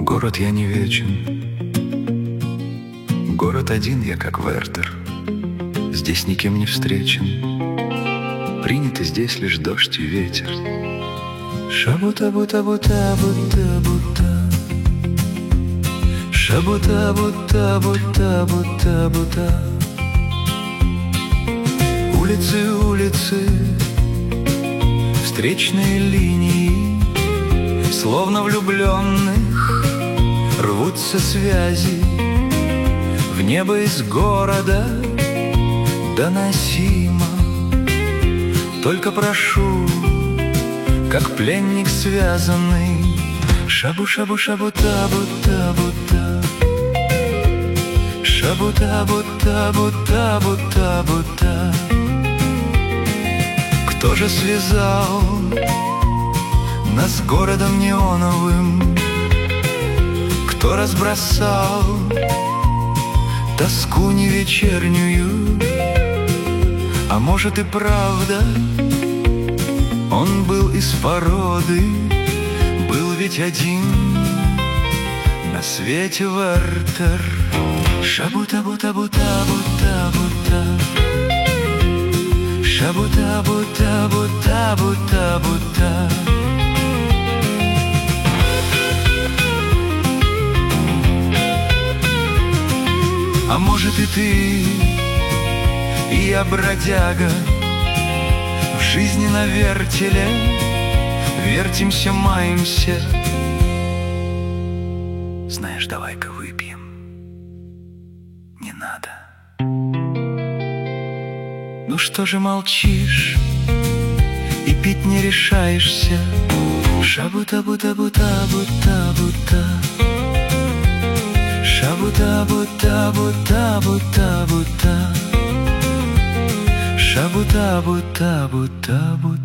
Город я не вечен, город один я, как Вертер. Здесь никем не встречен, приняты здесь лишь дождь и ветер. Шабута-бута-бута-бута-бута, шабута-бута-бута-бута-бута. Улицы, улицы, встречные линии, словно влюбленных рвутся связи. В небо из города доносимо. Только прошу, как пленник связанный. Шабу-шабу-шабу-та-бута-бута, шабута-бута-бута-бута-бута. Кто же связал нас с городом неоновым? Кто разбросал тоску не вечернюю? А может и правда, он был из породы, был ведь один на свете Вертер. Шабута-бута-бута-бута-бута, шабута-бута-бута-бута-бута. А может и ты, и я бродяга, в жизни на вертеле вертимся, маемся. Знаешь, давай-ка выпьем. Не надо. Ну что же молчишь и пить не решаешься? Шабута-бута-бута-бута-бута, шабута-бута-бута-бута-бута, шабута-бута-бута-бута.